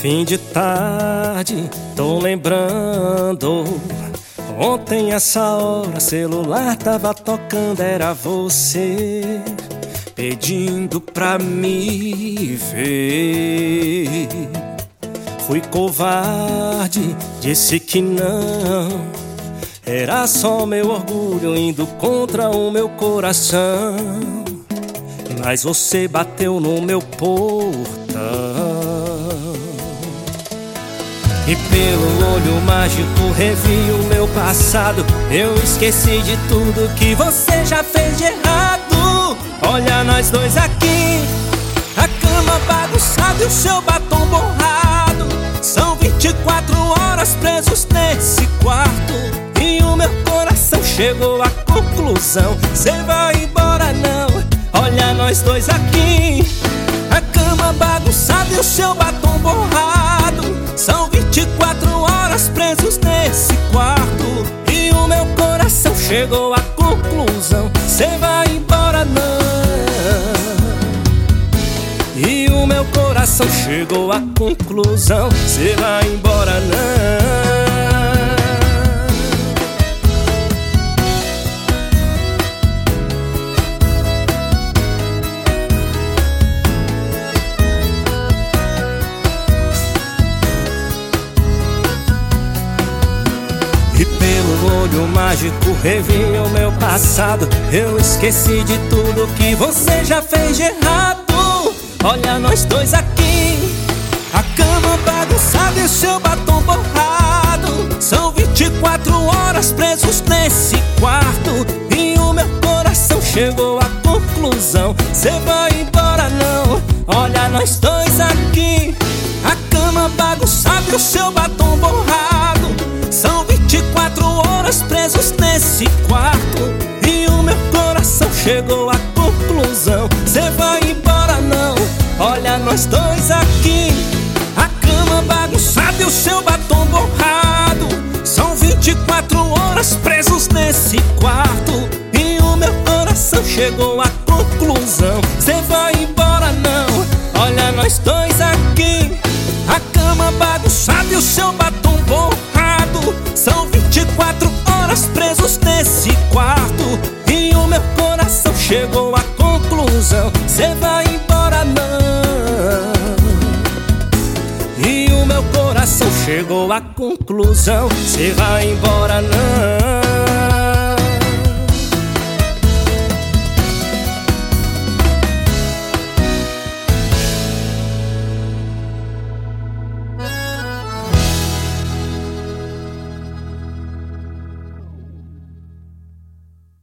Fim de tarde, tô lembrando. Ontem essa hora, celular tava tocando, era você pedindo pra me ver. Fui covarde, disse que não. Era só meu orgulho indo contra o meu coração. Mas você bateu no meu portão. E pelo olho mágico revi o meu passado. Eu esqueci de tudo que você já fez de errado. Olha nós dois aqui, a cama bagunçada e o seu batom borrado. São 24 horas presos nesse quarto. E o meu coração chegou à conclusão: cê vai embora não. Olha nós dois aqui, a cama bagunçada e o seu batom borrado. São 24 horas presos nesse quarto. E o meu coração chegou à conclusão: cê vai embora não. E o meu coração chegou à conclusão: cê vai embora não. E pelo olho mágico revi o meu passado. Eu esqueci de tudo que você já fez de errado. Olha nós dois aqui, a cama bagunçada e o seu batom borrado. São 24 horas presos nesse quarto. E o meu coração chegou à conclusão: cê vai embora não. Olha nós dois aqui, a cama bagunçada e o seu batom borrado. São 24 horas presos nesse quarto. E o meu coração chegou à conclusão: cê vai embora não. Olha nós dois aqui, a cama bagunçada e o seu batom borrado. São 24 horas presos nesse quarto. E o meu coração chegou à conclusão: cê vai embora não. Olha nós dois aqui, a cama bagunçada e o seu batom borrado. São 24 horas presos nesse quarto. E o meu coração chegou à conclusão: cê vai embora não. E o meu coração chegou à conclusão: cê vai embora não.